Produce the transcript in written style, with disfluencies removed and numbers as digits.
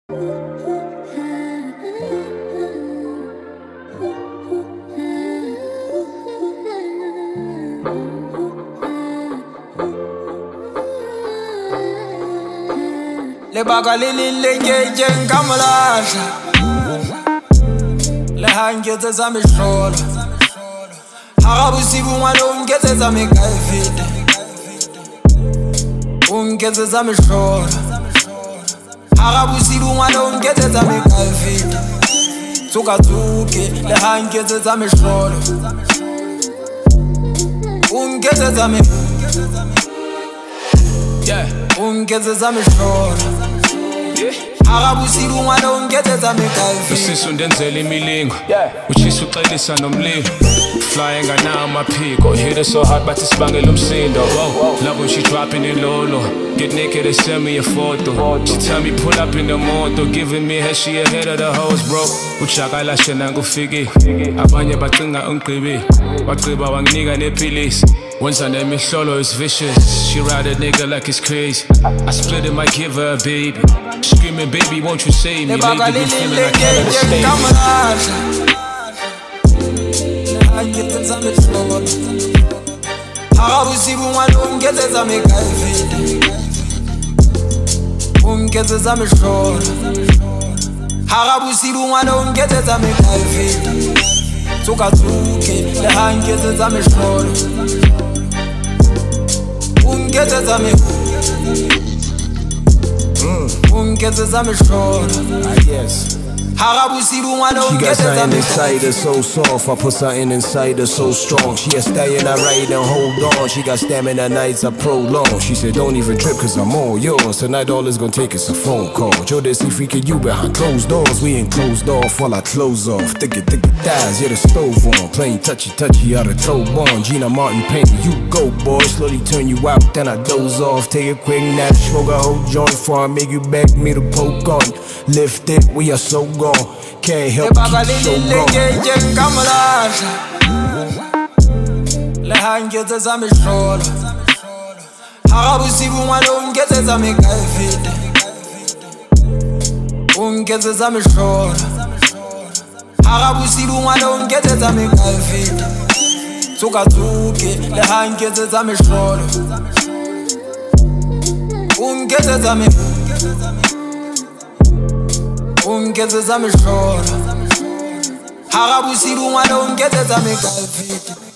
Le bagalili lengeje ngamlasha Le hangeze zami sholo Harabusibu ngwana ungeze zami kaifide Ungeze zami sholo Harabusibu ngwana ungeze zami kaifide Tsuka tsuke le hangeze zami sholo Ungeze zami Ungeze zami sholo Akabusibu ngwana ungeze zami kaifide Usisu ndenzela imilingo Uchisa uxelisa nomlingo Flying ngana amaphiko Hit it so hard bathi sibangela umsindo Love when she dropping it low Get naked and send me a photo She tell me pull up in the moto Giving me head, she ahead of the hoes bro Uchakala shena ngufiki Abanye bacinga ungqibi Bagqiba wanginika nepilisi Once name solo is vicious She ride a nigga like it's crazy I split it, might give her a baby Screaming baby won't you save me Lately been feeling like Canada State Akabusibu ngwana ungeze zami kaifide Ungeze zami sholo Akabusibu ngwana ungeze zami kaifide Tsuka tsuke le hangeze zami sholo Ungeze zami Ungeze zami sholo Yes. Akabusibu ngwana She got ungeze something zami inside her so soft. I put something inside her so strong. She a stallion, I ride and hold on. She got stamina nights I prolong. She said don't even trip cause I'm all yours. Tonight all it's gonna take is a phone call. Joe this see freaking you behind closed doors. We ain't closed off while I close off. Thicky thighs, yeah the stove on. Playing touchy out of toe bond. Gina Martin painting, you go boy. Slowly turn you out, then I doze off. Take a quick nap, smoke a whole joint before I make you back me to poke on. Lift it, we are so gone. Can't help keep so gone. Le hangeze zami sholo Akabusibu ngwana ungeze zami kaifide Ungeze zami sholo Akabusibu ngwana ungeze zami kaifide Tsuka tsuke le hangeze zami sholo Ungeze zami Ungeze zami sholo Akabusibu ngwana ungeze zami kaifide